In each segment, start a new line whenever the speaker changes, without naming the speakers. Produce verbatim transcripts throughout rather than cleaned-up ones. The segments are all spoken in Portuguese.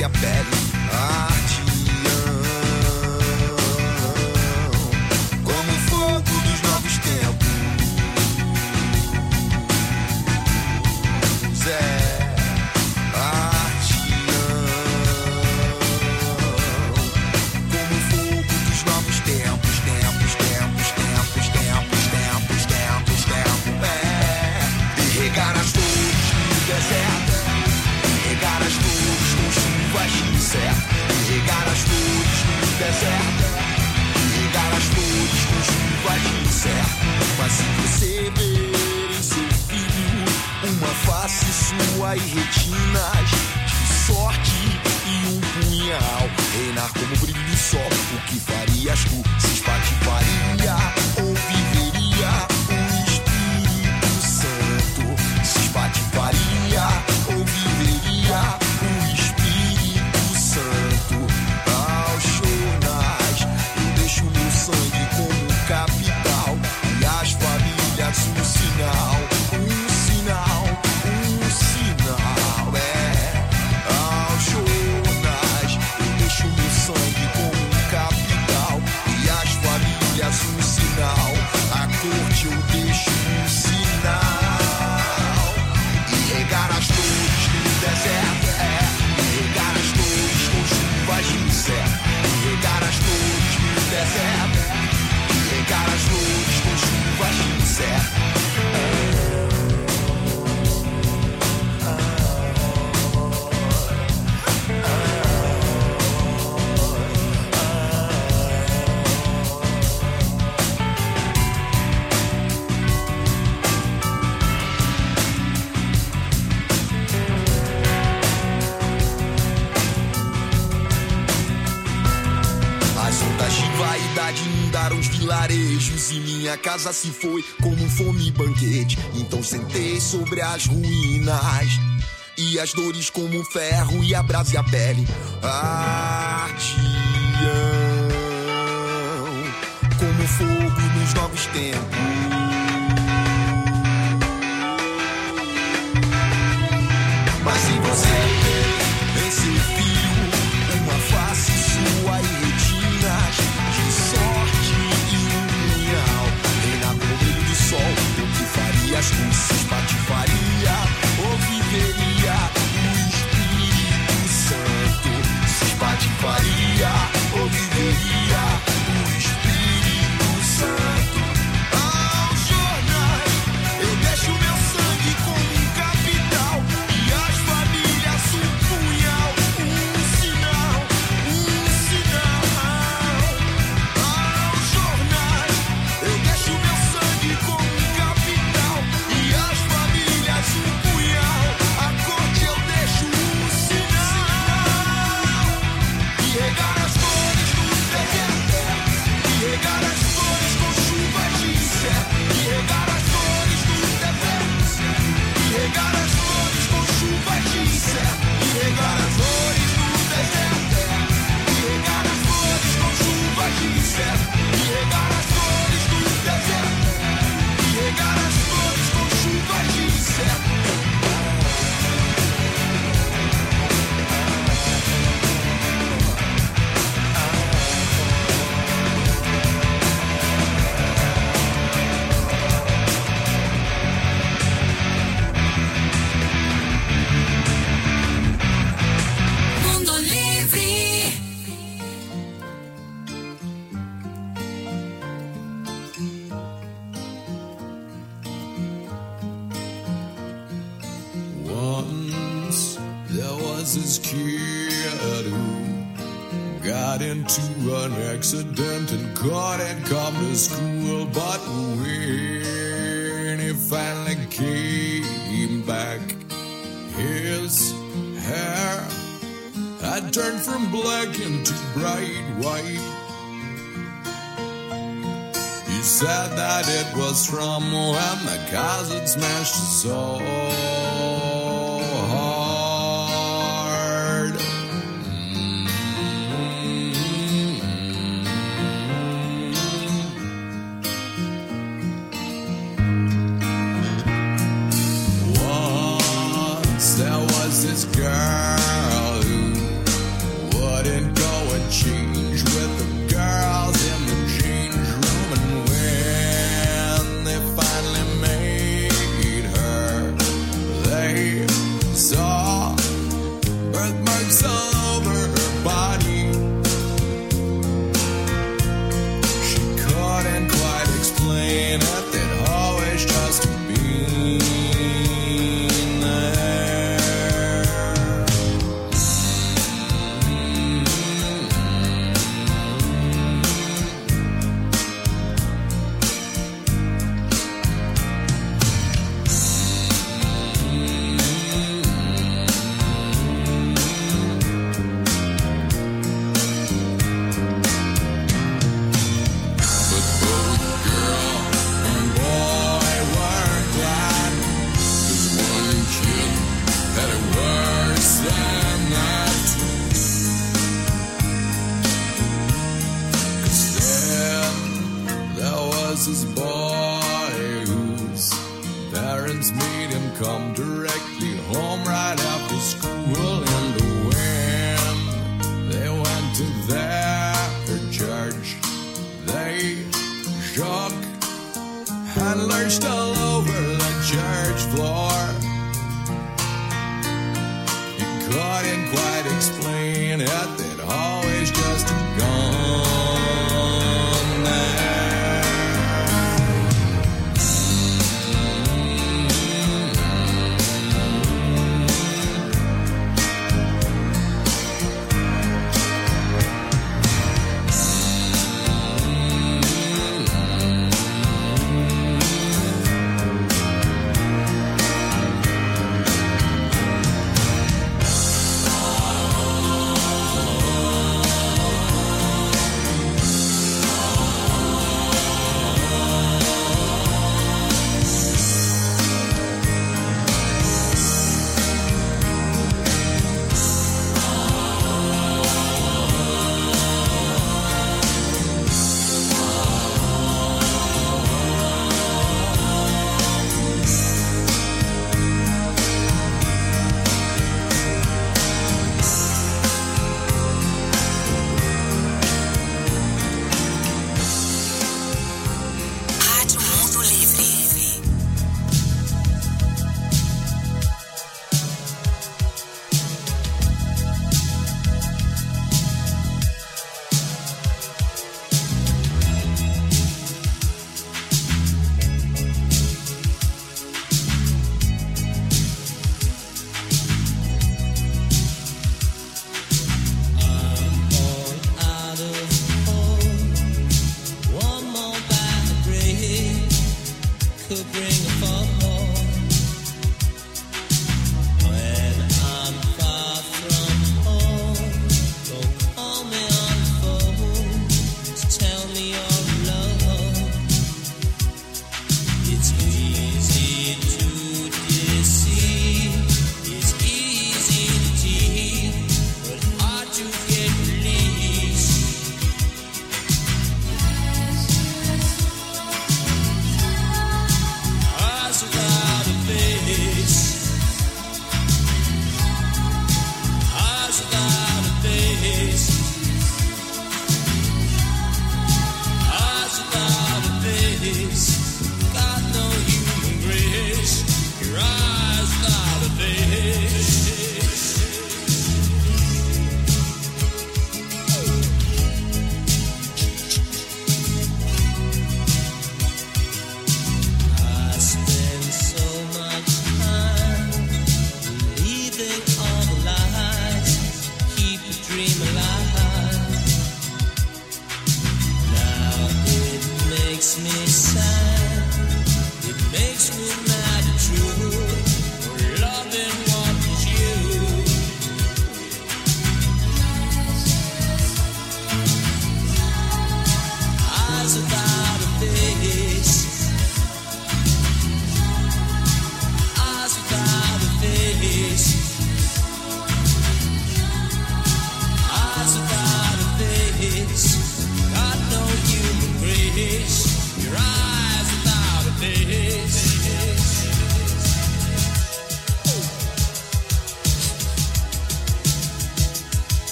abrase a pele. Artião, como o fogo dos novos tempos. É artião, como o fogo dos novos tempos. Tempos, tempos, tempos, tempos, tempos, tempos, tempos. É, e regar as flores no deserto, e regar as flores com chuvas de incerto, e regar as flores no deserto, e regar as flores com chuvas de incerto. Mas se você ver em seu filho uma face sua e retinas de sorte e um punhal, reinar como o brilho do sol, o que farias tu? Se espatifaria ou viveria o Espírito Santo? Se espatifaria ou viveria o Espírito Santo? Aos jornais eu deixo meu sangue como capital, e as famílias um sinal, um sinal, um sinal. É, aos jornais eu deixo meu sangue como capital, e as famílias um sinal. A corte eu deixo um sinal. E regar as flores no deserto, é, e regar as flores com chuvas de incerto, e regar as flores no deserto, é, e regar as flores com chuvas de incerto. As ondas de vaidade inundaram os vilarejos, e minha casa se foi como um fome e banquete. Então sentei sobre as ruínas, e as dores como ferro e abrase a pele. Artião, como fogo nos novos tempos. Mas se você vê em seu filho uma face sua e retinas de sorte e um punhal, reinar como o brilho do sol, o que farias tu? Se espatifaria ou viveria o Espírito Santo? Se espatifaria ou viveria o Espírito Santo? Aos jornais eu deixo meu sangue como um capital, e as famílias um punhal, um sinal, um sinal. Aos jornais eu deixo meu sangue como um capital, e as famílias um punhal. A corte eu deixo um sinal. E regar as flores no deserto, e regar as flores com chuvas de incerto, e regar as flores no deserto, e regar as flores com chuvas de incerto, e regar as flores no deserto, e regar as flores com chuvas de incerto, e regar as flores no deserto, e regar as flores com chuvas de incerto.
Mundo Livre.
Once there was this kid who got into an accident and couldn't come to school. But when he finally came back, his hair had turned from black into bright white. He said that it was from when the cars had smashed his soul hard. Once there was this girl who it, they'd always just have gone there.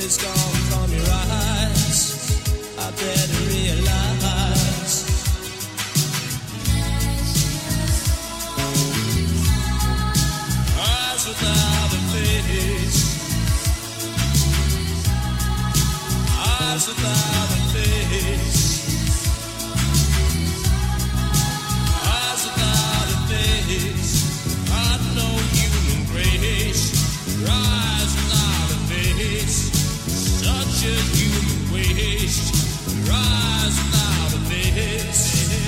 is gone from your eyes. I better realize. Eyes without a face. Eyes without a face. Eyes without a face. Got no human grace. Eyes without a face. Such a human waste. Eyes without a face.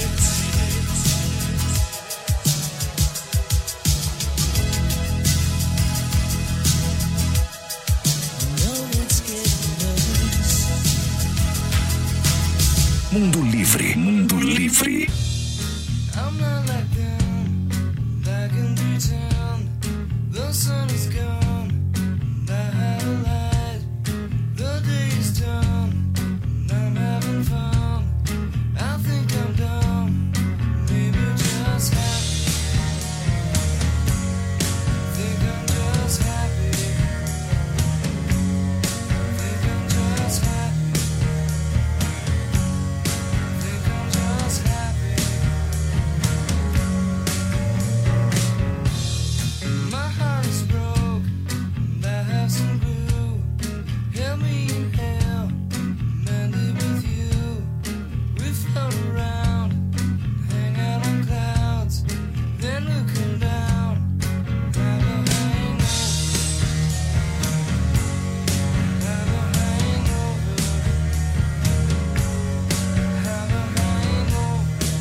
Mundo Livre, Mundo Livre.
I'm not like them, I can pretend. The sun is gone, I have a light. The day is done, I'm having fun. I think I'm dumb, maybe just happy. Think I'm just happy. Think I'm just happy. Think I'm just happy. My heart is broke, and I have some glue. Help me in hell, mend it with you. We float around, hang out on clouds, then looking down, have a hangover, have a hangover, have a hangover,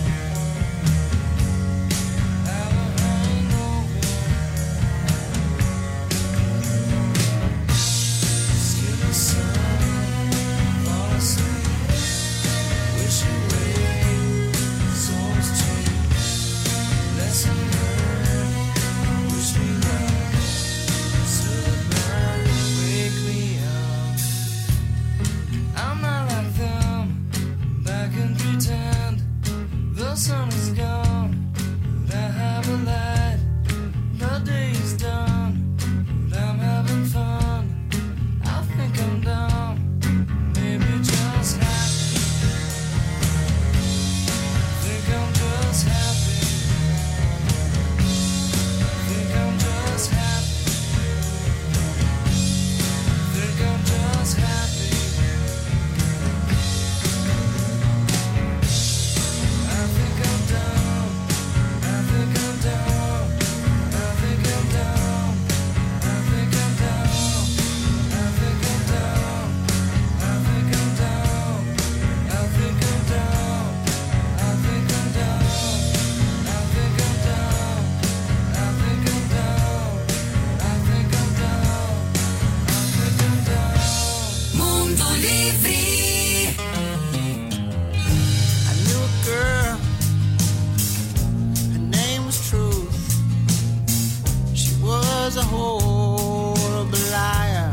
have a hangover. Skin the sun, fall asleep, wish away, souls cheap, lesson learned, wish me luck, still burn, wake me up. I'm not like them, I can pretend. The sun is gone, but I have a light. The day is done, but I'm having fun. I think I'm dumb, maybe just happy. Think I'm just happy. Think I'm just happy. Think I'm just happy. I think I'm dumb. I think I'm dumb. I think I'm dumb. I think I'm dumb. I think I'm dumb. I think I'm dumb. I think I'm dumb. I think I'm dumb. I think I'm dumb. I think I'm dumb. I think I'm dumb. I think I'm dumb.
Mundo Livre.
I knew a girl, her name was Truth. She was a horrible liar.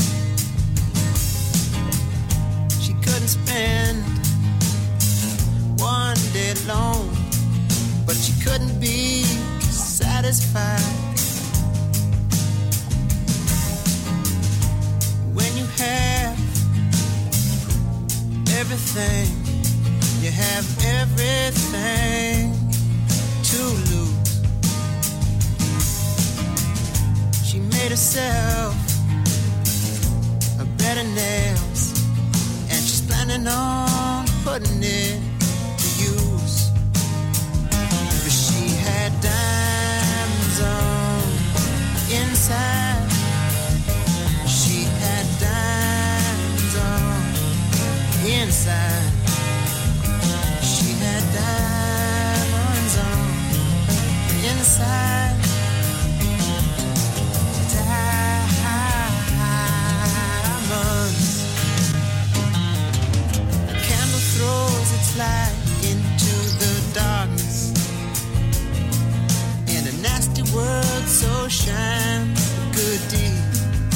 She couldn't spend one day alone, but she couldn't be satisfied. When you have everything, you have everything to lose. She made herself a bed of nails, and she's planning on putting it to use. But she had diamonds on inside. She had diamonds on inside. She had diamonds on inside. Diamonds. A candle throws its light into the darkness. In a nasty world, so shines a good deed.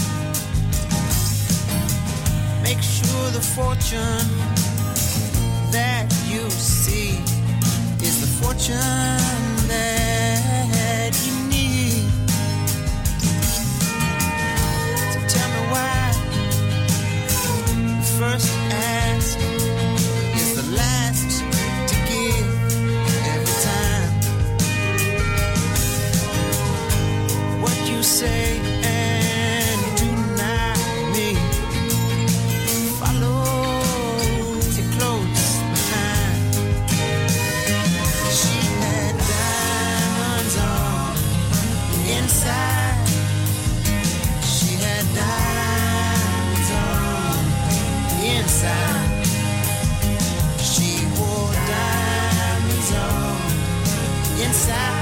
Make sure the fortune that you see is the fortune that you need. So tell me why
you say and you deny me. Follow you close behind. She had diamonds on the inside. She had diamonds on the inside. She wore diamonds on the inside.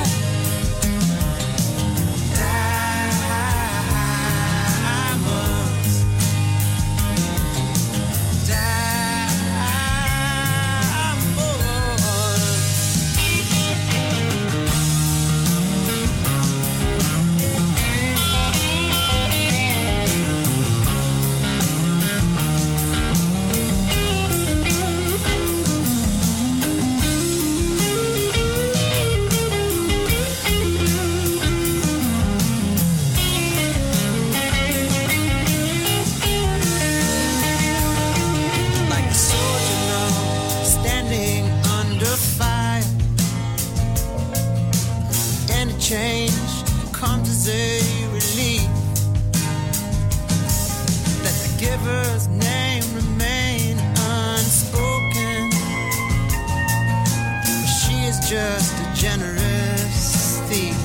Change comes as a relief. Let the giver's name remain unspoken. She is just a generous thief.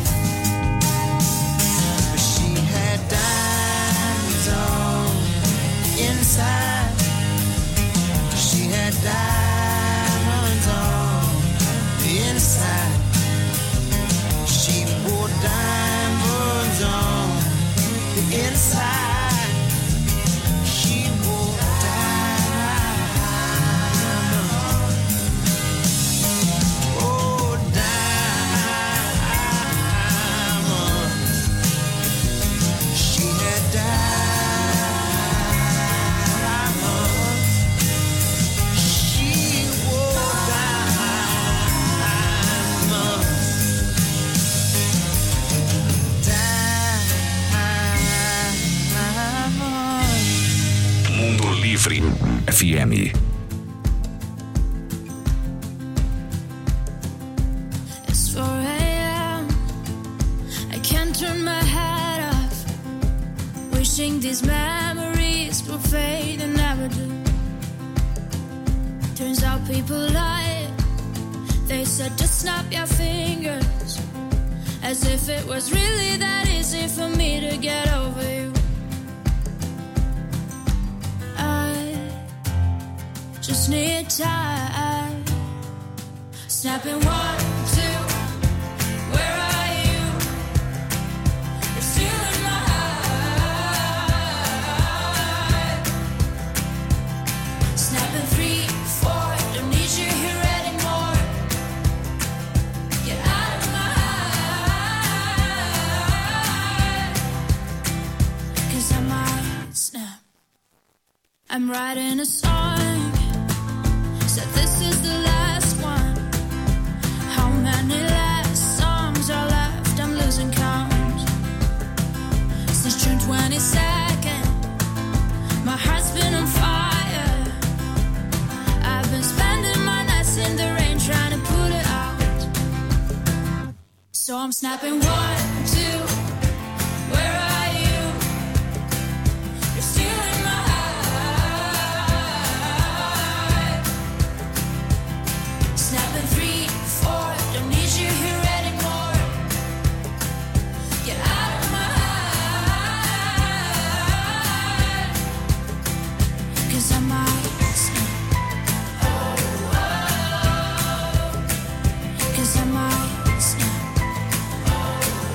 But she had diamonds on the inside. She had diamonds on the inside. She wore diamonds on the inside. She wore diamonds. Oh, diamonds. She had diamonds. She wore diamonds.
Mundo Livre F M.
It's four a.m. I can't turn my head off. Wishing these memories will fade and never do. Turns out people lie. They said just snap your fingers, as if it was really that easy for me to get over you. Just need time. Snapping one, two. Where are you? You're still in my heart. Snapping three, four. Don't need you here anymore. Get out of my heart. 'Cause I might snap. I'm writing a song. Said this is the last one. How many last songs are left? I'm losing count. Since June twenty-second, my heart's been on fire. I've been spending my nights in the rain trying to put it out. So I'm snapping one, two. Where are you? You're still in my snapping three, four, don't need you here anymore. Get out of my heart. 'Cause I might snap. Oh, oh. 'Cause I might snap. Oh,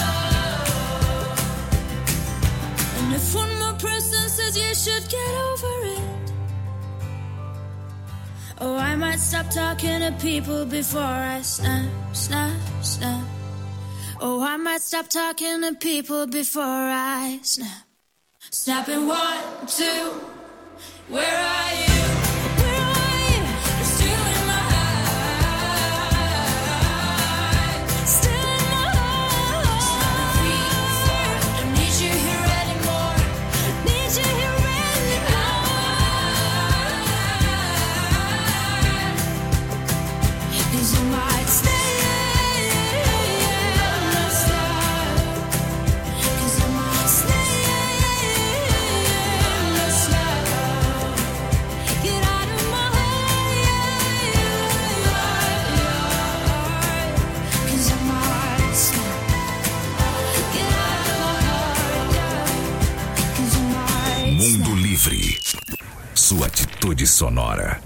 oh. And if one more person says you should get over it, oh, I might stop talking to people before I snap, snap, snap. Oh, I might stop talking to people before I snap. Snapping one, two. Where are you? Where are you? You're still in my heart. Still in my heart. Snapping three, four. Don't need you here anymore. Need you here anymore. 'Cause you might stay.
sua atitude sonora.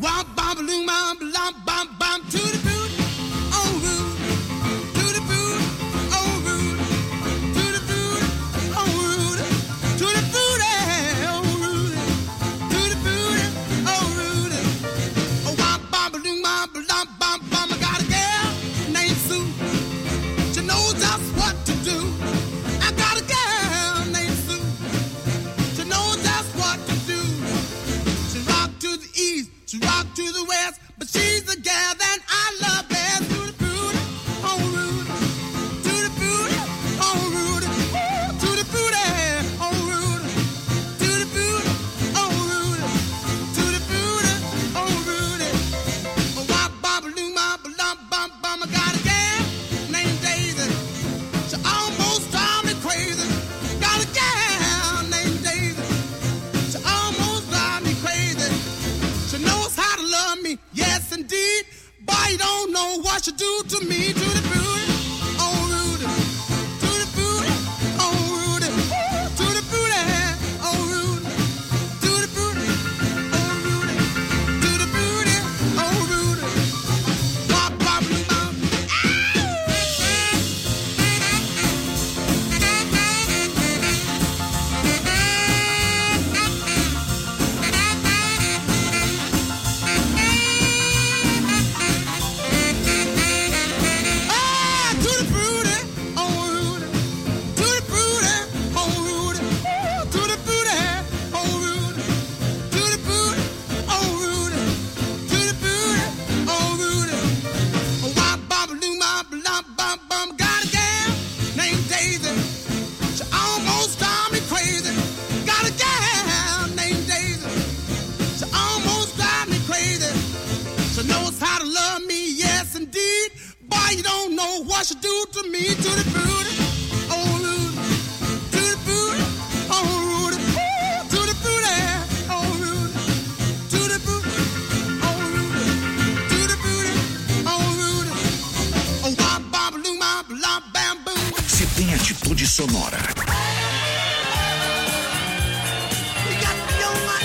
She rock to the west, but she's the gal that I love best. To the booty, oh Rudy, to the booty, oh Rudy, to the booty, oh Rudy, to the booty, oh Rudy, to the booty, oh Rudy. Oh, wop, bop, loo, ma, ba, lum, bum, bum. I got a gal named Daisy. She almost drive me crazy. Got a gal named Daisy. She almost drive me crazy. She knows how to love me, yes indeed. Boy, you don't know what she do to me. To the booty, oh Rudy, to the booty, oh Rudy, to the booty, oh Rudy, to the booty, oh Rudy, to the booty, oh Rudy. Wop, wop, bop. You don't know what she do to me. To the booty, oh Rudy, to the booty, oh Rudy, to the booty, oh Rudy, to the booty, oh Rudy, to the booty, oh Rudy. Oh, wop, bop, loo, ma, blah, bam, boom.
Se tem atitude sonora.
You got me on my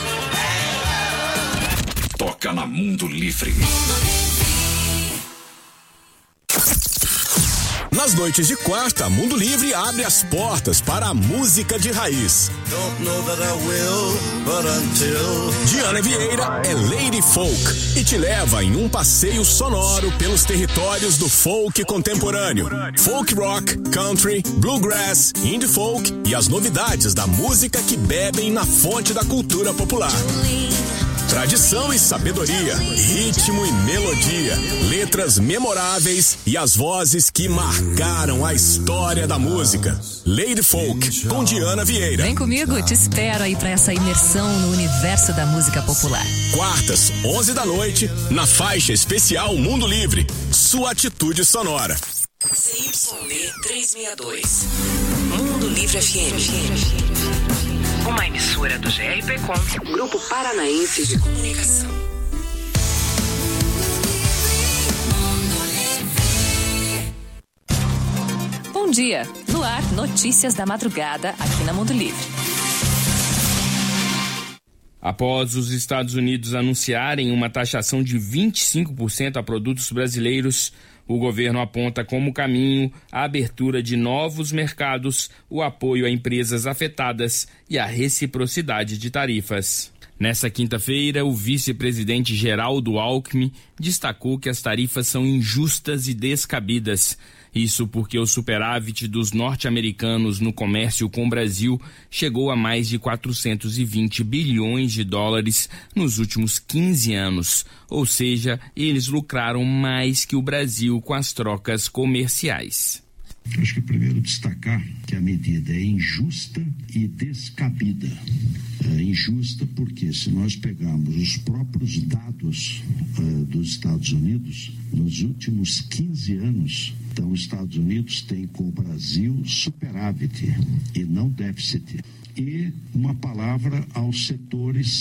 knees.
Toca na Mundo Livre.
Nas noites de quarta, Mundo Livre abre as portas para a música de raiz.
Don't know that I will, but until...
Diana Vieira é Lady Folk e te leva em um passeio sonoro pelos territórios do folk contemporâneo. Folk rock, country, bluegrass, indie folk e as novidades da música que bebem na fonte da cultura popular. Tradição e sabedoria, ritmo e melodia, letras memoráveis e as vozes que marcaram a história da música. Lady Folk, com Diana Vieira.
Vem comigo, te espero aí pra essa imersão no universo da música popular.
Quartas, onze da noite, na faixa especial Mundo Livre, sua atitude sonora.
C Y B trezentos e sessenta e dois, Mundo Livre F M. Uma emissora do G R P Com, Grupo Paranaense de Comunicação.
Bom dia, no ar, notícias da madrugada aqui na Mundo Livre.
Após os Estados Unidos anunciarem uma taxação de vinte e cinco por cento a produtos brasileiros, o governo aponta como caminho a abertura de novos mercados, o apoio a empresas afetadas e a reciprocidade de tarifas. Nessa quinta-feira, o vice-presidente Geraldo Alckmin destacou que as tarifas são injustas e descabidas. Isso porque o superávit dos norte-americanos no comércio com o Brasil chegou a mais de quatrocentos e vinte bilhões de dólares nos últimos quinze anos. Ou seja, eles lucraram mais que o Brasil com as trocas comerciais.
Acho que primeiro destacar que a medida é injusta e descabida. É injusta porque, se nós pegarmos os próprios dados uh, dos Estados Unidos, nos últimos quinze anos, então os Estados Unidos têm com o Brasil superávit e não déficit. E uma palavra aos setores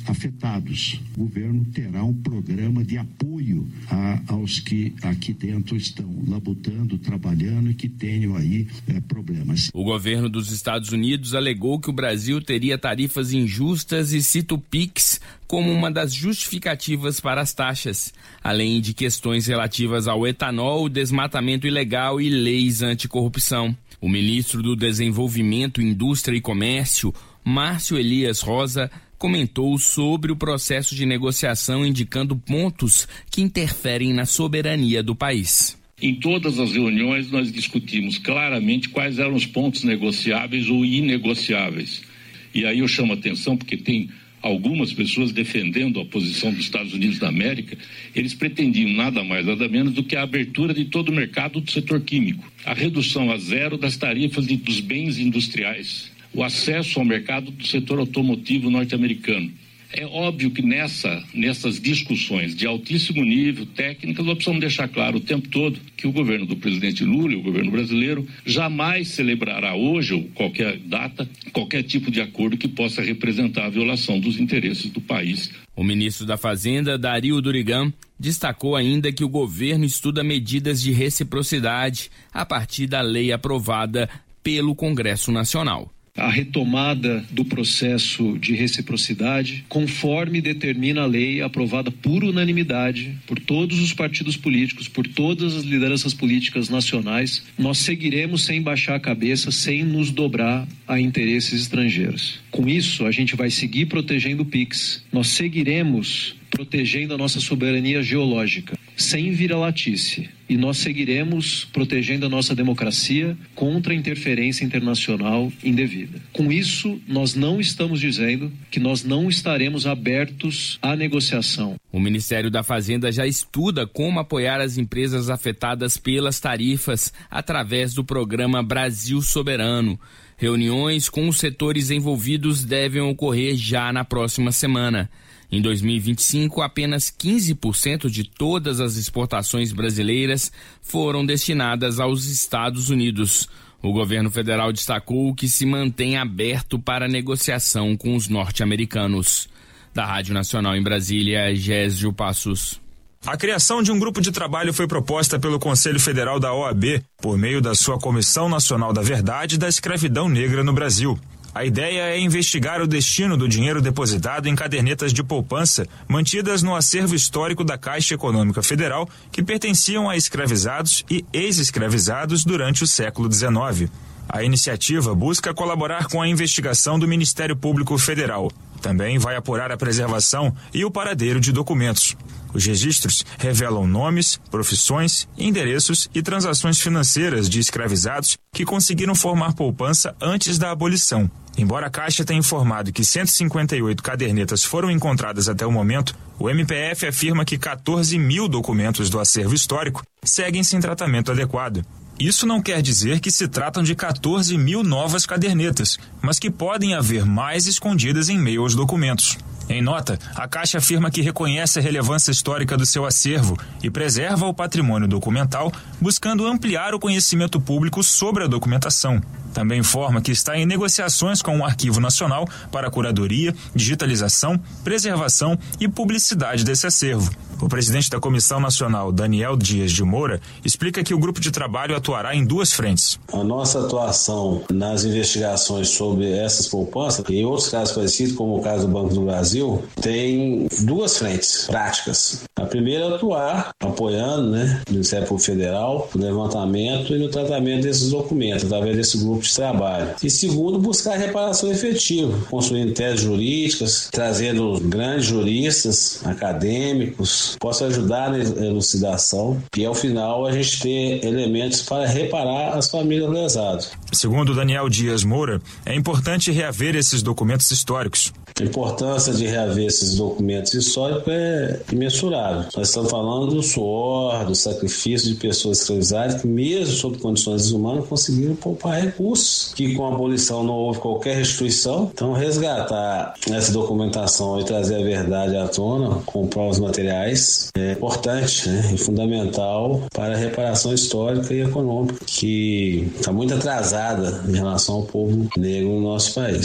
afetados. O governo terá um programa de apoio a, aos que aqui dentro estão labutando, trabalhando e que tenham aí é, problemas.
O governo dos Estados Unidos alegou que o Brasil teria tarifas injustas e cita o Pix como uma das justificativas para as taxas, além de questões relativas ao etanol, desmatamento ilegal e leis anticorrupção. O ministro do Desenvolvimento, Indústria e Comércio, Márcio Elias Rosa, comentou sobre o processo de negociação, indicando pontos que interferem na soberania do país.
Em todas as reuniões nós discutimos claramente quais eram os pontos negociáveis ou inegociáveis. E aí eu chamo a atenção porque tem algumas pessoas defendendo a posição dos Estados Unidos da América. Eles pretendiam nada mais, nada menos do que a abertura de todo o mercado do setor químico, a redução a zero das tarifas de, dos bens industriais, o acesso ao mercado do setor automotivo norte-americano. É óbvio que nessa, nessas discussões de altíssimo nível técnicas, nós precisamos deixar claro o tempo todo que o governo do presidente Lula e o governo brasileiro jamais celebrará hoje ou qualquer data, qualquer tipo de acordo que possa representar a violação dos interesses do país.
O ministro da Fazenda, Dario Durigan, destacou ainda que o governo estuda medidas de reciprocidade a partir da lei aprovada pelo Congresso Nacional.
A retomada do processo de reciprocidade, conforme determina a lei aprovada por unanimidade por todos os partidos políticos, por todas as lideranças políticas nacionais. Nós seguiremos sem baixar a cabeça, sem nos dobrar a interesses estrangeiros. Com isso, a gente vai seguir protegendo o Pix. Nós seguiremos protegendo a nossa soberania geológica, sem vira-latice. E nós seguiremos protegendo a nossa democracia contra a interferência internacional indevida. Com isso, nós não estamos dizendo que nós não estaremos abertos à negociação.
O Ministério da Fazenda já estuda como apoiar as empresas afetadas pelas tarifas através do programa Brasil Soberano. Reuniões com os setores envolvidos devem ocorrer já na próxima semana. Em dois mil e vinte e cinco, apenas quinze por cento de todas as exportações brasileiras foram destinadas aos Estados Unidos. O governo federal destacou que se mantém aberto para negociação com os norte-americanos. Da Rádio Nacional em Brasília, Gésio Passos.
A criação de um grupo de trabalho foi proposta pelo Conselho Federal da O A B, por meio da sua Comissão Nacional da Verdade da Escravidão Negra no Brasil. A ideia é investigar o destino do dinheiro depositado em cadernetas de poupança mantidas no acervo histórico da Caixa Econômica Federal que pertenciam a escravizados e ex-escravizados durante o século dezenove. A iniciativa busca colaborar com a investigação do Ministério Público Federal. Também vai apurar a preservação e o paradeiro de documentos. Os registros revelam nomes, profissões, endereços e transações financeiras de escravizados que conseguiram formar poupança antes da abolição. Embora a Caixa tenha informado que cento e cinquenta e oito cadernetas foram encontradas até o momento, o M P F afirma que quatorze mil documentos do acervo histórico seguem sem tratamento adequado. Isso não quer dizer que se tratam de quatorze mil novas cadernetas, mas que podem haver mais escondidas em meio aos documentos. Em nota, a Caixa afirma que reconhece a relevância histórica do seu acervo e preserva o patrimônio documental, buscando ampliar o conhecimento público sobre a documentação. Também informa que está em negociações com o Arquivo Nacional para a curadoria, digitalização, preservação e publicidade desse acervo. O presidente da Comissão Nacional, Daniel Dias de Moura, explica que o grupo de trabalho atuará em duas frentes.
A nossa atuação nas investigações sobre essas poupanças, e em outros casos parecidos, como o caso do Banco do Brasil, tem duas frentes práticas. A primeira é atuar apoiando, né, o Ministério Público Federal, no levantamento e no tratamento desses documentos, através desse grupo de trabalho. E segundo, buscar reparação efetiva, construindo teses jurídicas, trazendo grandes juristas, acadêmicos, possa ajudar na elucidação e, ao final, a gente ter elementos para reparar as famílias lesadas.
Segundo Daniel Dias Moura, é importante reaver esses documentos históricos.
A importância de reaver esses documentos históricos é imensurável. Nós estamos falando do suor, do sacrifício de pessoas escravizadas que, mesmo sob condições desumanas, conseguiram poupar recursos, que com a abolição não houve qualquer restituição. Então, resgatar essa documentação e trazer a verdade à tona com provas materiais é importante, né, e fundamental para a reparação histórica e econômica, que está muito atrasada em relação ao povo negro no nosso país.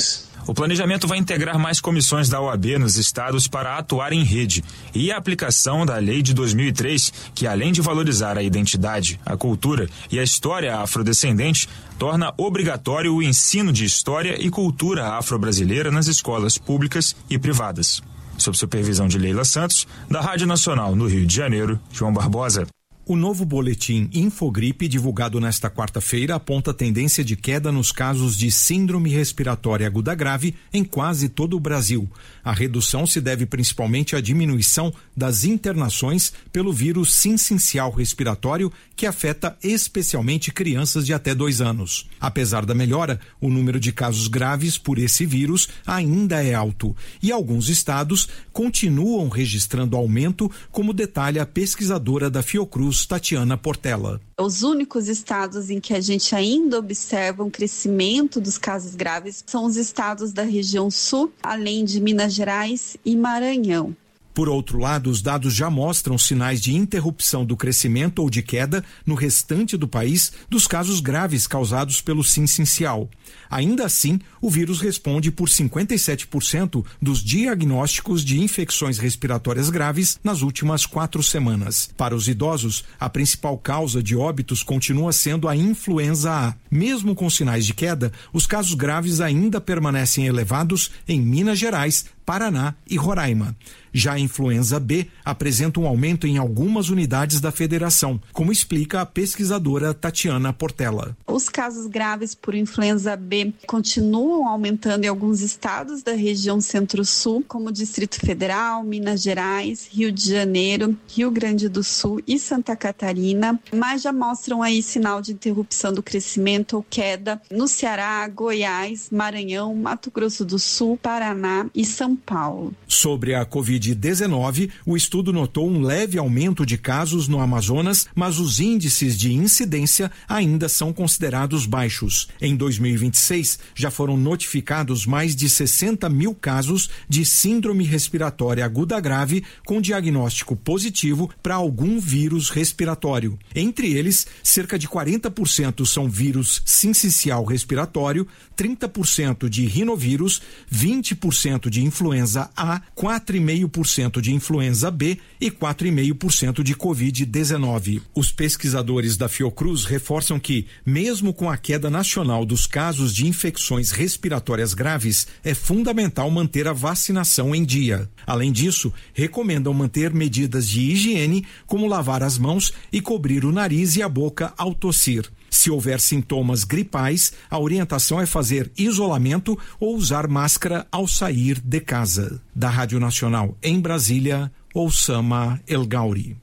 O planejamento vai integrar mais comissões da O A B nos estados para atuar em rede e a aplicação da lei de dois mil e três, que além de valorizar a identidade, a cultura e a história afrodescendente, torna obrigatório o ensino de história e cultura afro-brasileira nas escolas públicas e privadas. Sob supervisão de Leila Santos, da Rádio Nacional no Rio de Janeiro, João Barbosa.
O novo boletim Infogripe, divulgado nesta quarta-feira, aponta tendência de queda nos casos de síndrome respiratória aguda grave em quase todo o Brasil. A redução se deve principalmente à diminuição das internações pelo vírus sincincial respiratório, que afeta especialmente crianças de até dois anos. Apesar da melhora, o número de casos graves por esse vírus ainda é alto e alguns estados continuam registrando aumento, como detalha a pesquisadora da Fiocruz, Tatiana Portela.
Os únicos estados em que a gente ainda observa um crescimento dos casos graves são os estados da região sul, além de Minas Gerais e Maranhão.
Por outro lado, os dados já mostram sinais de interrupção do crescimento ou de queda no restante do país dos casos graves causados pelo sincincial. Ainda assim, o vírus responde por cinquenta e sete por cento dos diagnósticos de infecções respiratórias graves nas últimas quatro semanas. Para os idosos, a principal causa de óbitos continua sendo a influenza A. Mesmo com sinais de queda, os casos graves ainda permanecem elevados em Minas Gerais, Paraná e Roraima. Já a influenza B apresenta um aumento em algumas unidades da federação, como explica a pesquisadora Tatiana Portela.
Os casos graves por influenza B continuam aumentando em alguns estados da região Centro-Sul, como Distrito Federal, Minas Gerais, Rio de Janeiro, Rio Grande do Sul e Santa Catarina, mas já mostram aí sinal de interrupção do crescimento ou queda no Ceará, Goiás, Maranhão, Mato Grosso do Sul, Paraná e São Paulo.
Sobre a covid dezenove, o estudo notou um leve aumento de casos no Amazonas, mas os índices de incidência ainda são considerados baixos. Em dois mil e vinte e seis, já foram notificados mais de sessenta mil casos de síndrome respiratória aguda grave com diagnóstico positivo para algum vírus respiratório. Entre eles, cerca de quarenta por cento são vírus sincicial respiratório, trinta por cento de rinovírus, vinte por cento de influenza A, quatro vírgula cinco por cento de influenza B e quatro vírgula cinco por cento de covid dezenove. Os pesquisadores da Fiocruz reforçam que, mesmo com a queda nacional dos casos de infecções respiratórias graves, é fundamental manter a vacinação em dia. Além disso, recomendam manter medidas de higiene, como lavar as mãos e cobrir o nariz e a boca ao tossir. Se houver sintomas gripais, a orientação é fazer isolamento ou usar máscara ao sair de casa. Da Rádio Nacional em Brasília, Oussama El Gauri.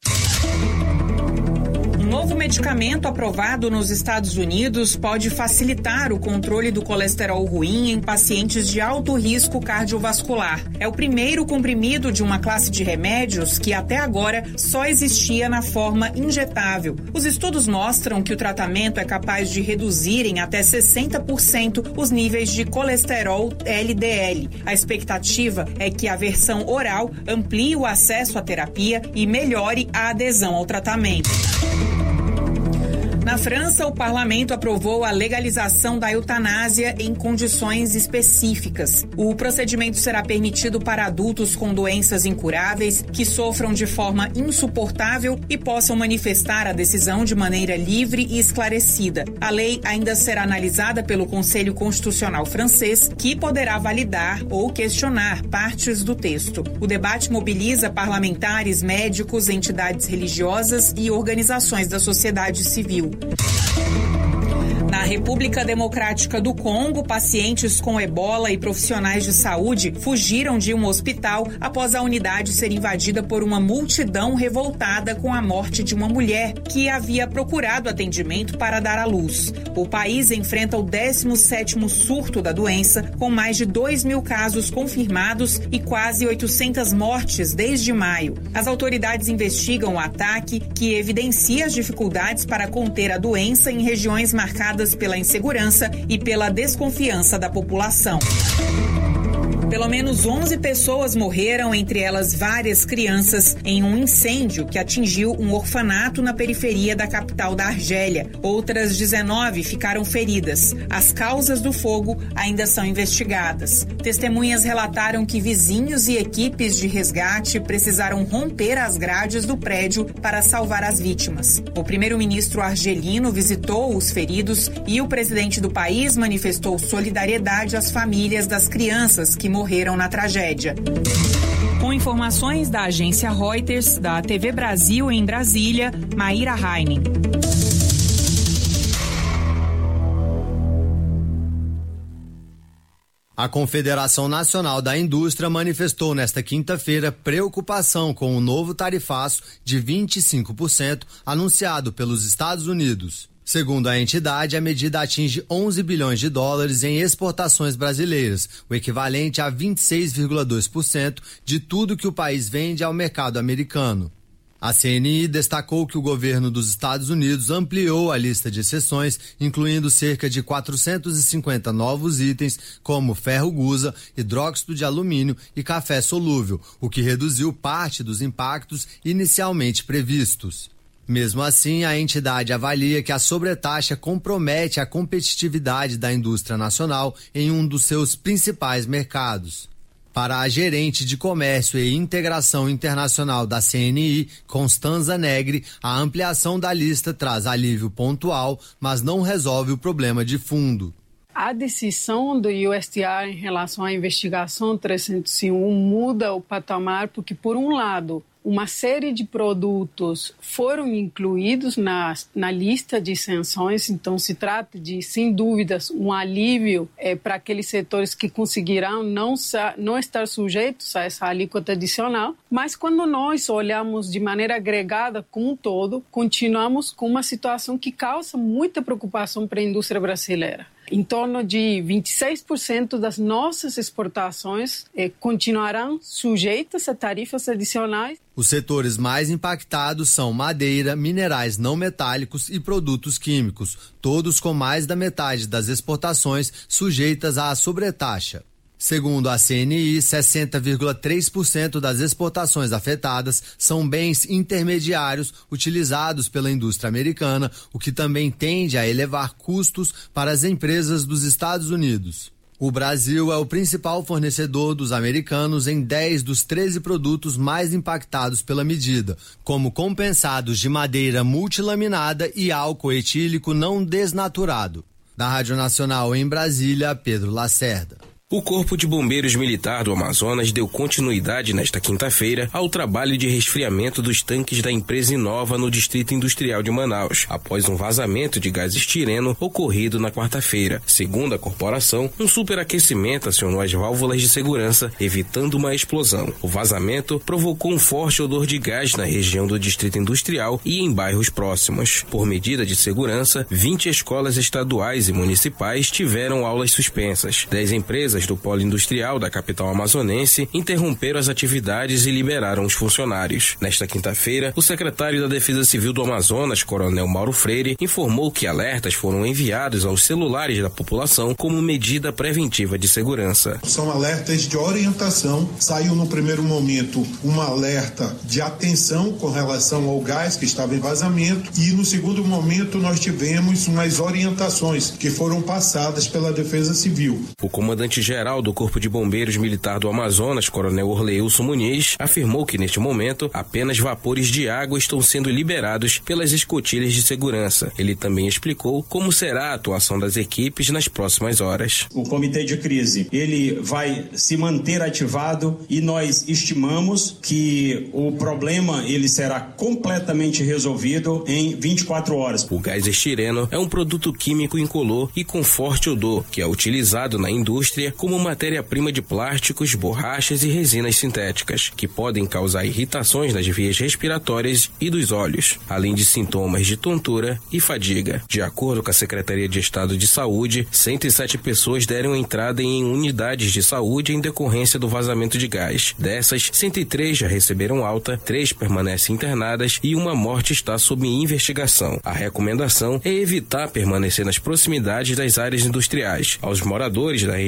Um novo medicamento aprovado nos Estados Unidos pode facilitar o controle do colesterol ruim em pacientes de alto risco cardiovascular. É o primeiro comprimido de uma classe de remédios que até agora só existia na forma injetável. Os estudos mostram que o tratamento é capaz de reduzir em até sessenta por cento os níveis de colesterol L D L. A expectativa é que a versão oral amplie o acesso à terapia e melhore a adesão ao tratamento. Na França, o parlamento aprovou a legalização da eutanásia em condições específicas. O procedimento será permitido para adultos com doenças incuráveis que sofram de forma insuportável e possam manifestar a decisão de maneira livre e esclarecida. A lei ainda será analisada pelo Conselho Constitucional francês, que poderá validar ou questionar partes do texto. O debate mobiliza parlamentares, médicos, entidades religiosas e organizações da sociedade civil. Na República Democrática do Congo, pacientes com ebola e profissionais de saúde fugiram de um hospital após a unidade ser invadida por uma multidão revoltada com a morte de uma mulher que havia procurado atendimento para dar à luz. O país enfrenta o décimo sétimo surto da doença, com mais de dois mil casos confirmados e quase oitocentas mortes desde maio. As autoridades investigam o ataque, que evidencia as dificuldades para conter a doença em regiões marcadas pela insegurança e pela desconfiança da população. Pelo menos onze pessoas morreram, entre elas várias crianças, em um incêndio que atingiu um orfanato na periferia da capital da Argélia. Outras dezenove ficaram feridas. As causas do fogo ainda são investigadas. Testemunhas relataram que vizinhos e equipes de resgate precisaram romper as grades do prédio para salvar as vítimas. O primeiro-ministro argelino visitou os feridos e o presidente do país manifestou solidariedade às famílias das crianças que morreram na tragédia. Com informações da agência Reuters, da T V Brasil em Brasília, Maíra Heinen.
A Confederação Nacional da Indústria manifestou nesta quinta-feira preocupação com o novo tarifaço de vinte e cinco por cento anunciado pelos Estados Unidos. Segundo a entidade, a medida atinge onze bilhões de dólares em exportações brasileiras, o equivalente a vinte e seis vírgula dois por cento de tudo que o país vende ao mercado americano. A C N I destacou que o governo dos Estados Unidos ampliou a lista de exceções, incluindo cerca de quatrocentos e cinquenta novos itens, como ferro-gusa, hidróxido de alumínio e café solúvel, o que reduziu parte dos impactos inicialmente previstos. Mesmo assim, a entidade avalia que a sobretaxa compromete a competitividade da indústria nacional em um dos seus principais mercados. Para a gerente de Comércio e Integração Internacional da C N I, Constanza Negri, a ampliação da lista traz alívio pontual, mas não resolve o problema de fundo.
A decisão do U S T R em relação à investigação trezentos e um muda o patamar porque, por um lado, uma série de produtos foram incluídos na, na lista de sanções, então se trata de, sem dúvidas, um alívio é, para aqueles setores que conseguirão não, não estar sujeitos a essa alíquota adicional, mas quando nós olhamos de maneira agregada como um todo, continuamos com uma situação que causa muita preocupação para a indústria brasileira. Em torno de vinte e seis por cento das nossas exportações eh, continuarão sujeitas a tarifas adicionais.
Os setores mais impactados são madeira, minerais não metálicos e produtos químicos, todos com mais da metade das exportações sujeitas à sobretaxa. Segundo a C N I, sessenta vírgula três por cento das exportações afetadas são bens intermediários utilizados pela indústria americana, o que também tende a elevar custos para as empresas dos Estados Unidos. O Brasil é o principal fornecedor dos americanos em dez dos treze produtos mais impactados pela medida, como compensados de madeira multilaminada e álcool etílico não desnaturado. Da Rádio Nacional em Brasília, Pedro Lacerda.
O Corpo de Bombeiros Militar do Amazonas deu continuidade nesta quinta-feira ao trabalho de resfriamento dos tanques da empresa Inova no Distrito Industrial de Manaus, após um vazamento de gás estireno ocorrido na quarta-feira. Segundo a corporação, um superaquecimento acionou as válvulas de segurança, evitando uma explosão. O vazamento provocou um forte odor de gás na região do Distrito Industrial e em bairros próximos. Por medida de segurança, vinte escolas estaduais e municipais tiveram aulas suspensas. dez empresas do polo industrial da capital amazonense interromperam as atividades e liberaram os funcionários. Nesta quinta-feira, o secretário da Defesa Civil do Amazonas, Coronel Mauro Freire, informou que alertas foram enviados aos celulares da população como medida preventiva de segurança.
São alertas de orientação. Saiu no primeiro momento um alerta de atenção com relação ao gás que estava em vazamento e no segundo momento nós tivemos umas orientações que foram passadas pela Defesa Civil.
O comandante geral do Corpo de Bombeiros Militar do Amazonas, Coronel Orleilson Muniz, afirmou que neste momento apenas vapores de água estão sendo liberados pelas escotilhas de segurança. Ele também explicou como será a atuação das equipes nas próximas horas.
O comitê de crise, ele vai se manter ativado e nós estimamos que o problema ele será completamente resolvido em vinte e quatro horas.
O gás estireno é um produto químico incolor e com forte odor que é utilizado na indústria como matéria-prima de plásticos, borrachas e resinas sintéticas, que podem causar irritações nas vias respiratórias e dos olhos, além de sintomas de tontura e fadiga. De acordo com a Secretaria de Estado de Saúde, cento e sete pessoas deram entrada em unidades de saúde em decorrência do vazamento de gás. Dessas, cento e três já receberam alta, três permanecem internadas e uma morte está sob investigação. A recomendação é evitar permanecer nas proximidades das áreas industriais. Aos moradores da região,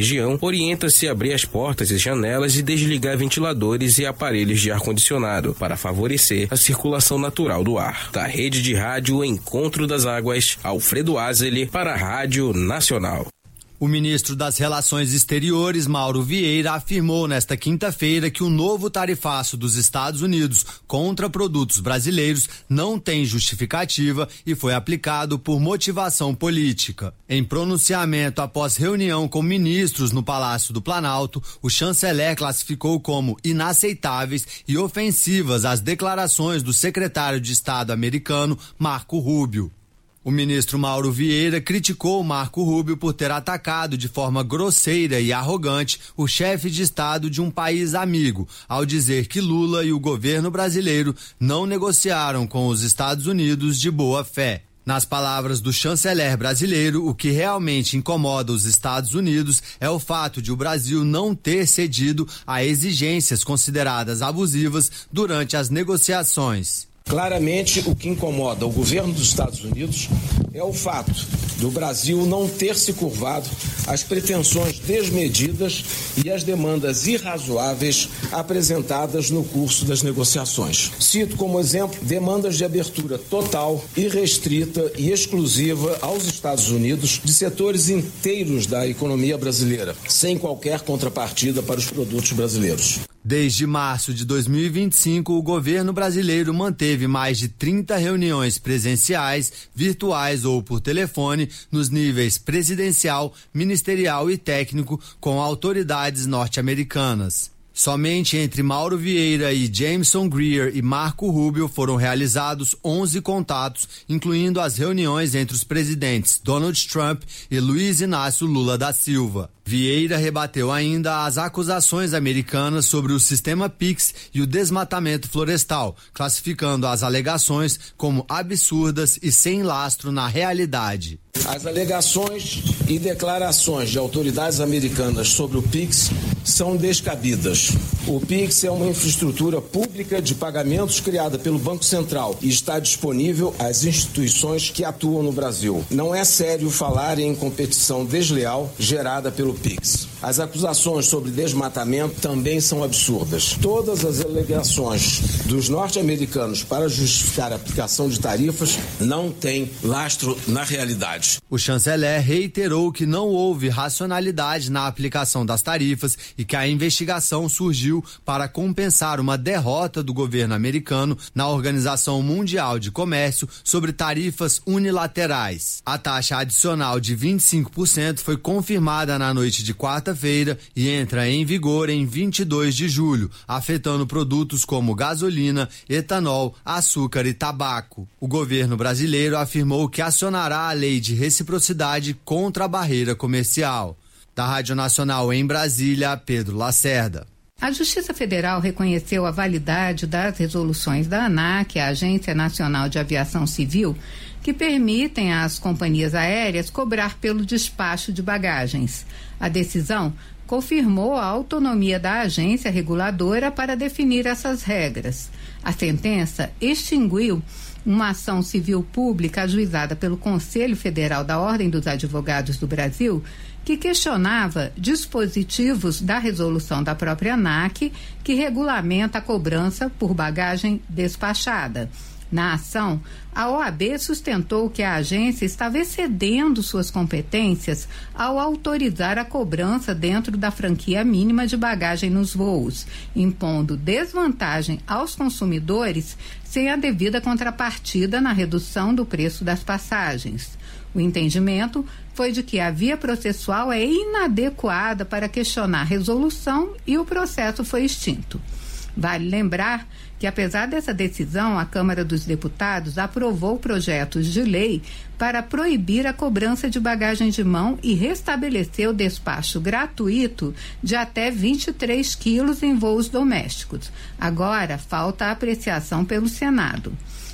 orienta-se a abrir as portas e janelas e desligar ventiladores e aparelhos de ar-condicionado para favorecer a circulação natural do ar. Da rede de rádio Encontro das Águas, Alfredo Azeli para a Rádio Nacional.
O ministro das Relações Exteriores, Mauro Vieira, afirmou nesta quinta-feira que o novo tarifaço dos Estados Unidos contra produtos brasileiros não tem justificativa e foi aplicado por motivação política. Em pronunciamento após reunião com ministros no Palácio do Planalto, o chanceler classificou como inaceitáveis e ofensivas as declarações do secretário de Estado americano, Marco Rubio. O ministro Mauro Vieira criticou Marco Rubio por ter atacado de forma grosseira e arrogante o chefe de Estado de um país amigo, ao dizer que Lula e o governo brasileiro não negociaram com os Estados Unidos de boa fé. Nas palavras do chanceler brasileiro, o que realmente incomoda os Estados Unidos é o fato de o Brasil não ter cedido a exigências consideradas abusivas durante as negociações.
Claramente, o que incomoda o governo dos Estados Unidos é o fato do Brasil não ter se curvado às pretensões desmedidas e às demandas irrazoáveis apresentadas no curso das negociações. Cito como exemplo demandas de abertura total, irrestrita e exclusiva aos Estados Unidos de setores inteiros da economia brasileira, sem qualquer contrapartida para os produtos brasileiros.
Desde março de dois mil e vinte e cinco, o governo brasileiro manteve mais de trinta reuniões presenciais, virtuais ou por telefone nos níveis presidencial, ministerial e técnico com autoridades norte-americanas. Somente entre Mauro Vieira e Jameson Greer e Marco Rubio foram realizados onze contatos, incluindo as reuniões entre os presidentes Donald Trump e Luiz Inácio Lula da Silva. Vieira rebateu ainda as acusações americanas sobre o sistema Pix e o desmatamento florestal, classificando as alegações como absurdas e sem lastro na realidade.
As alegações e declarações de autoridades americanas sobre o Pix são descabidas. O Pix é uma infraestrutura pública de pagamentos criada pelo Banco Central e está disponível às instituições que atuam no Brasil. Não é sério falar em competição desleal gerada pelo Pix. As acusações sobre desmatamento também são absurdas. Todas as alegações dos norte-americanos para justificar a aplicação de tarifas não têm lastro na realidade.
O chanceler reiterou que não houve racionalidade na aplicação das tarifas e que a investigação surgiu para compensar uma derrota do governo americano na Organização Mundial de Comércio sobre tarifas unilaterais. A taxa adicional de vinte e cinco por cento foi confirmada na noite de quarta-feira e entra em vigor em vinte e dois de julho, afetando produtos como gasolina, etanol, açúcar e tabaco. O governo brasileiro afirmou que acionará a lei de reciprocidade contra a barreira comercial. Da Rádio Nacional em Brasília, Pedro Lacerda.
A Justiça Federal reconheceu a validade das resoluções da ANAC, a Agência Nacional de Aviação Civil, que permitem às companhias aéreas cobrar pelo despacho de bagagens. A decisão confirmou a autonomia da agência reguladora para definir essas regras. A sentença extinguiu uma ação civil pública ajuizada pelo Conselho Federal da Ordem dos Advogados do Brasil, que questionava dispositivos da resolução da própria ANAC que regulamenta a cobrança por bagagem despachada. Na ação, a O A B sustentou que a agência estava excedendo suas competências ao autorizar a cobrança dentro da franquia mínima de bagagem nos voos, impondo desvantagem aos consumidores sem a devida contrapartida na redução do preço das passagens. O entendimento foi de que a via processual é inadequada para questionar a resolução e o processo foi extinto. Vale lembrar que, apesar dessa decisão, a Câmara dos Deputados aprovou projetos de lei para proibir a cobrança de bagagem de mão e restabelecer o despacho gratuito de até vinte e três quilos em voos domésticos. Agora, falta a apreciação pelo Senado.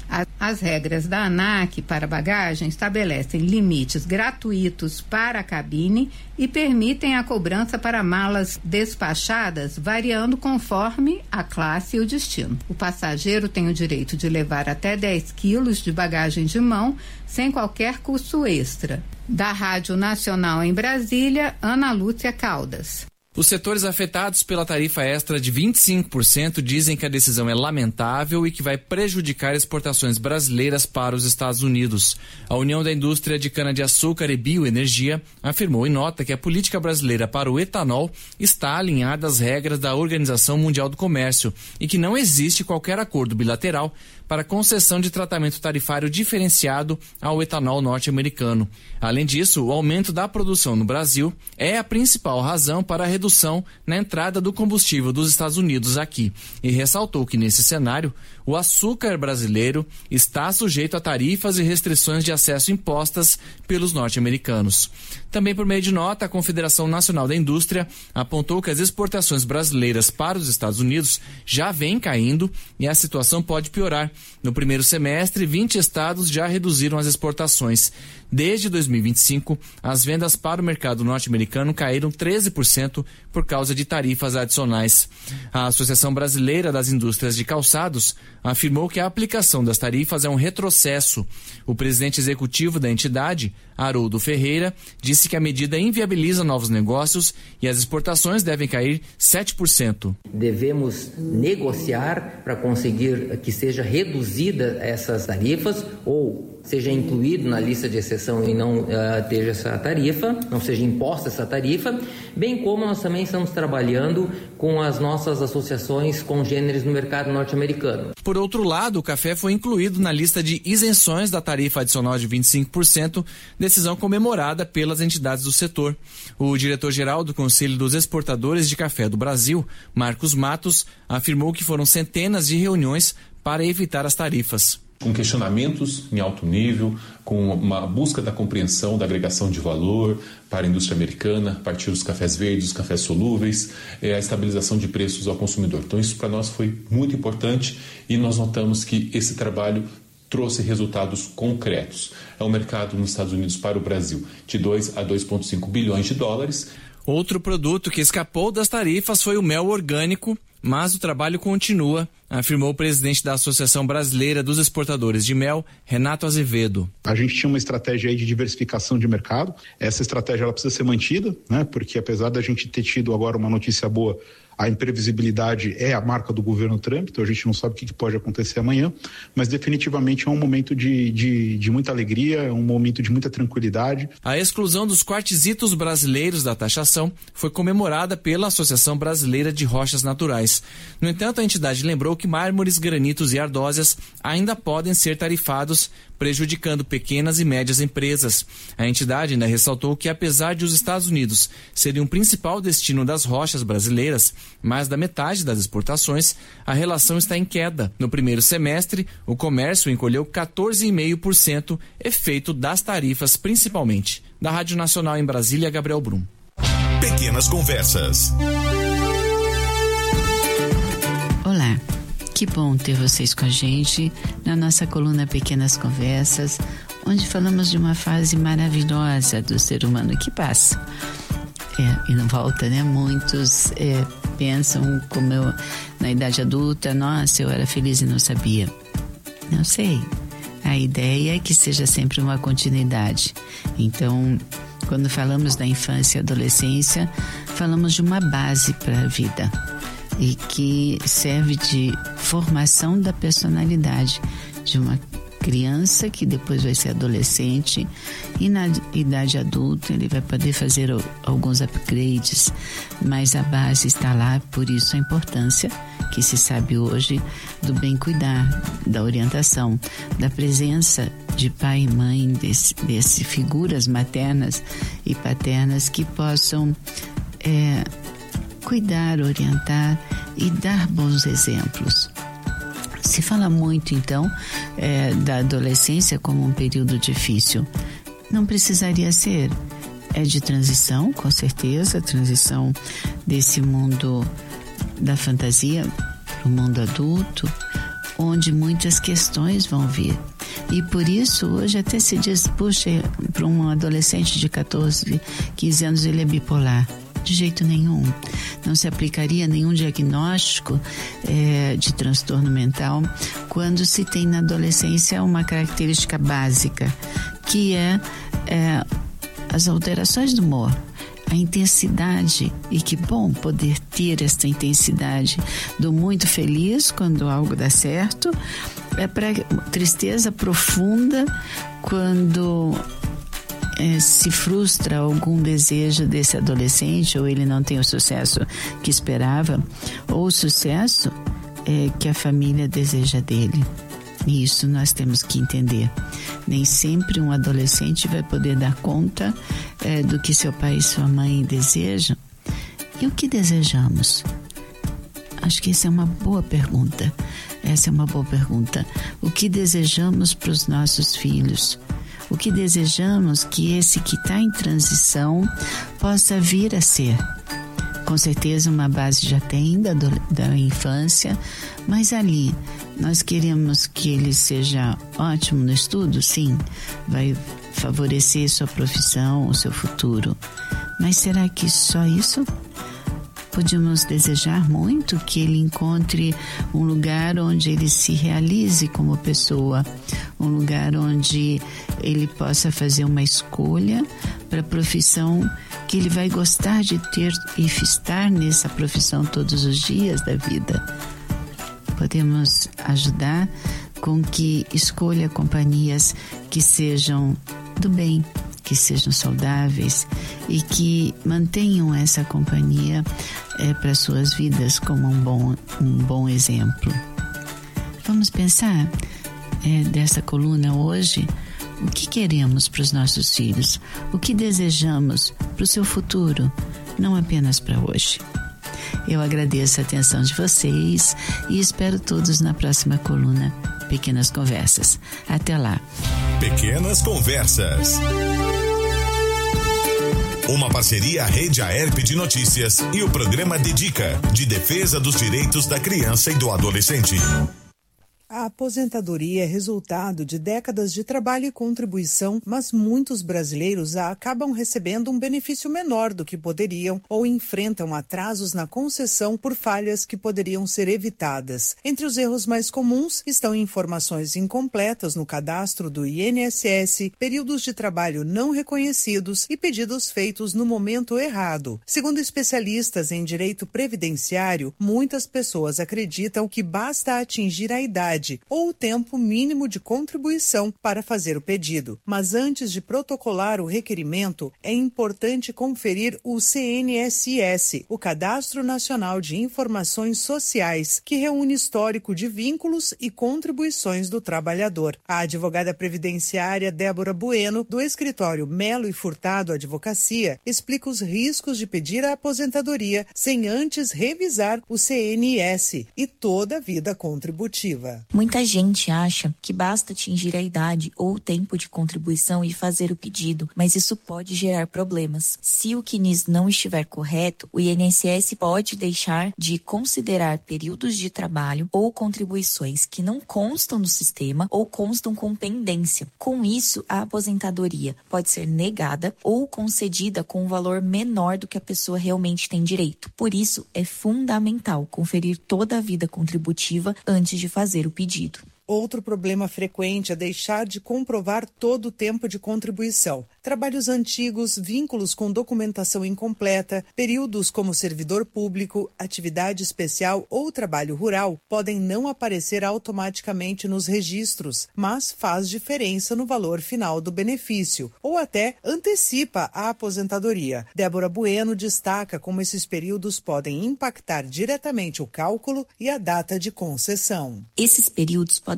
As regras da ANAC para bagagem estabelecem limites gratuitos para a cabine e permitem a cobrança para malas despachadas, variando conforme a classe e o destino. O passageiro tem o direito de levar até dez quilos de bagagem de mão, sem qualquer custo extra. Da Rádio Nacional em Brasília, Ana Lúcia Caldas.
Os setores afetados pela tarifa extra de vinte e cinco por cento dizem que a decisão é lamentável e que vai prejudicar exportações brasileiras para os Estados Unidos. A União da Indústria de Cana-de-Açúcar e Bioenergia afirmou em nota que a política brasileira para o etanol está alinhada às regras da Organização Mundial do Comércio e que não existe qualquer acordo bilateral para concessão de tratamento tarifário diferenciado ao etanol norte-americano. Além disso, o aumento da produção no Brasil é a principal razão para a redução na entrada do combustível dos Estados Unidos aqui, e ressaltou que, nesse cenário, o açúcar brasileiro está sujeito a tarifas e restrições de acesso impostas pelos norte-americanos. Também por meio de nota, a Confederação Nacional da Indústria apontou que as exportações brasileiras para os Estados Unidos já vêm caindo e a situação pode piorar. No primeiro semestre, vinte estados já reduziram as exportações. Desde dois mil e vinte e cinco, as vendas para o mercado norte-americano caíram treze por cento por causa de tarifas adicionais. A Associação Brasileira das Indústrias de Calçados afirmou que a aplicação das tarifas é um retrocesso. O presidente executivo da entidade, Haroldo Ferreira, disse que a medida inviabiliza novos negócios e as exportações devem cair sete por cento.
Devemos negociar para conseguir que seja reduzida essas tarifas ou seja incluído na lista de exceção e não uh, esteja essa tarifa, não seja imposta essa tarifa, bem como nós também estamos trabalhando com as nossas associações congêneres no mercado norte-americano.
Por outro lado, o café foi incluído na lista de isenções da tarifa adicional de vinte e cinco por cento, decisão comemorada pelas entidades do setor. O diretor-geral do Conselho dos Exportadores de Café do Brasil, Marcos Matos, afirmou que foram centenas de reuniões para evitar as tarifas.
Com questionamentos em alto nível, com uma busca da compreensão da agregação de valor para a indústria americana, a partir dos cafés verdes, dos cafés solúveis, é, a estabilização de preços ao consumidor. Então isso para nós foi muito importante e nós notamos que esse trabalho trouxe resultados concretos. É um mercado nos Estados Unidos para o Brasil de dois a dois vírgula cinco bilhões de dólares.
Outro produto que escapou das tarifas foi o mel orgânico, mas o trabalho continua, afirmou o presidente da Associação Brasileira dos Exportadores de Mel, Renato Azevedo.
A gente tinha uma estratégia aí de diversificação de mercado. Essa estratégia ela precisa ser mantida, né? Porque apesar da gente ter tido agora uma notícia boa, a imprevisibilidade é a marca do governo Trump, então a gente não sabe o que pode acontecer amanhã, mas definitivamente é um momento de, de, de muita alegria, é um momento de muita tranquilidade.
A exclusão dos quartzitos brasileiros da taxação foi comemorada pela Associação Brasileira de Rochas Naturais. No entanto, a entidade lembrou que mármores, granitos e ardósias ainda podem ser tarifados, prejudicando pequenas e médias empresas. A entidade ainda ressaltou que, apesar de os Estados Unidos serem o principal destino das rochas brasileiras, mais da metade das exportações, a relação está em queda. No primeiro semestre, o comércio encolheu quatorze vírgula cinco por cento, efeito das tarifas principalmente. Da Rádio Nacional em Brasília, Gabriel Brum.
Pequenas Conversas.
Olá, que bom ter vocês com a gente na nossa coluna Pequenas Conversas, onde falamos de uma fase maravilhosa do ser humano que passa. É, e não volta, né? Muitos é, pensam, como eu, na idade adulta, nossa, eu era feliz e não sabia. Não sei. A ideia é que seja sempre uma continuidade. Então, quando falamos da infância e adolescência, falamos de uma base para a vida e que serve de formação da personalidade de uma criança que depois vai ser adolescente e na idade adulta ele vai poder fazer alguns upgrades, mas a base está lá, por isso a importância que se sabe hoje do bem cuidar, da orientação, da presença de pai e mãe, desse, desse figuras maternas e paternas que possam é, cuidar, orientar e dar bons exemplos. Se fala muito, então, é, da adolescência como um período difícil. Não precisaria ser. É de transição, com certeza, transição desse mundo da fantasia para o mundo adulto, onde muitas questões vão vir. E por isso, hoje até se diz, puxa, para um adolescente de catorze, quinze anos ele é bipolar. De jeito nenhum. Não se aplicaria nenhum diagnóstico é, de transtorno mental quando se tem na adolescência uma característica básica, que é, é as alterações do humor. A intensidade, e que bom poder ter esta intensidade do muito feliz quando algo dá certo, é para tristeza profunda quando é, se frustra algum desejo desse adolescente, ou ele não tem o sucesso que esperava, ou o sucesso é, que a família deseja dele. E isso nós temos que entender. Nem sempre um adolescente vai poder dar conta é, do que seu pai e sua mãe desejam. E o que desejamos? Acho que essa é uma boa pergunta. Essa é uma boa pergunta. O que desejamos para os nossos filhos? O que desejamos que esse que está em transição possa vir a ser? Com certeza uma base já tem da, da infância, mas ali nós queremos que ele seja ótimo no estudo, sim, vai favorecer sua profissão, o seu futuro. Mas será que só isso? Podemos desejar muito que ele encontre um lugar onde ele se realize como pessoa, um lugar onde ele possa fazer uma escolha para a profissão que ele vai gostar de ter e estar nessa profissão todos os dias da vida. Podemos ajudar com que escolha companhias que sejam do bem, que sejam saudáveis e que mantenham essa companhia é, para suas vidas como um bom, um bom exemplo. Vamos pensar é, dessa coluna hoje, o que queremos para os nossos filhos, o que desejamos para o seu futuro, não apenas para hoje. Eu agradeço a atenção de vocês e espero todos na próxima coluna Pequenas Conversas. Até lá.
Pequenas Conversas. Uma parceria Rede Aerp de Notícias e o programa Dedica, de defesa dos direitos da criança e do adolescente.
A aposentadoria é resultado de décadas de trabalho e contribuição, mas muitos brasileiros acabam recebendo um benefício menor do que poderiam ou enfrentam atrasos na concessão por falhas que poderiam ser evitadas. Entre os erros mais comuns estão informações incompletas no cadastro do I N S S, períodos de trabalho não reconhecidos e pedidos feitos no momento errado. Segundo especialistas em direito previdenciário, muitas pessoas acreditam que basta atingir a idade ou o tempo mínimo de contribuição para fazer o pedido. Mas antes de protocolar o requerimento, é importante conferir o C N S S, o Cadastro Nacional de Informações Sociais, que reúne histórico de vínculos e contribuições do trabalhador. A advogada previdenciária Débora Bueno, do escritório Melo e Furtado Advocacia, explica os riscos de pedir a aposentadoria sem antes revisar o C N S e toda a vida contributiva.
Muita gente acha que basta atingir a idade ou o tempo de contribuição e fazer o pedido, mas isso pode gerar problemas. Se o C N I S não estiver correto, o I N S S pode deixar de considerar períodos de trabalho ou contribuições que não constam no sistema ou constam com pendência. Com isso, a aposentadoria pode ser negada ou concedida com um valor menor do que a pessoa realmente tem direito. Por isso, é fundamental conferir toda a vida contributiva antes de fazer o pedido.
Outro problema frequente é deixar de comprovar todo o tempo de contribuição. Trabalhos antigos, vínculos com documentação incompleta, períodos como servidor público, atividade especial ou trabalho rural podem não aparecer automaticamente nos registros, mas faz diferença no valor final do benefício, ou até antecipa a aposentadoria. Débora Bueno destaca como esses períodos podem impactar diretamente o cálculo e a data de concessão.
Esses períodos podem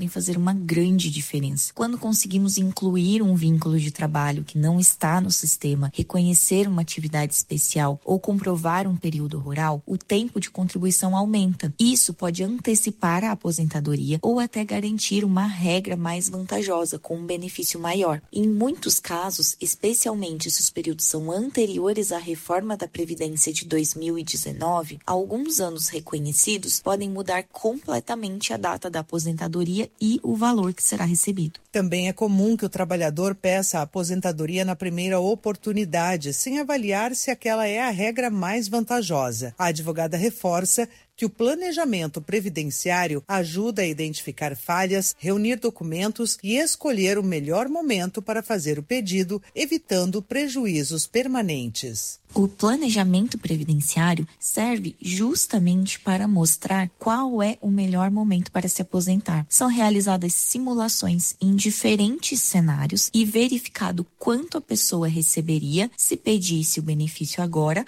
podem fazer uma grande diferença. Quando conseguimos incluir um vínculo de trabalho que não está no sistema, reconhecer uma atividade especial ou comprovar um período rural, o tempo de contribuição aumenta. Isso pode antecipar a aposentadoria ou até garantir uma regra mais vantajosa, com um benefício maior. Em muitos casos, especialmente se os períodos são anteriores à reforma da Previdência de dois mil e dezenove, alguns anos reconhecidos podem mudar completamente a data da aposentadoria e o valor que será recebido.
Também é comum que o trabalhador peça a aposentadoria na primeira oportunidade, sem avaliar se aquela é a regra mais vantajosa. A advogada reforça que o planejamento previdenciário ajuda a identificar falhas, reunir documentos e escolher o melhor momento para fazer o pedido, evitando prejuízos permanentes.
O planejamento previdenciário serve justamente para mostrar qual é o melhor momento para se aposentar. São realizadas simulações em diferentes cenários e verificado quanto a pessoa receberia se pedisse o benefício agora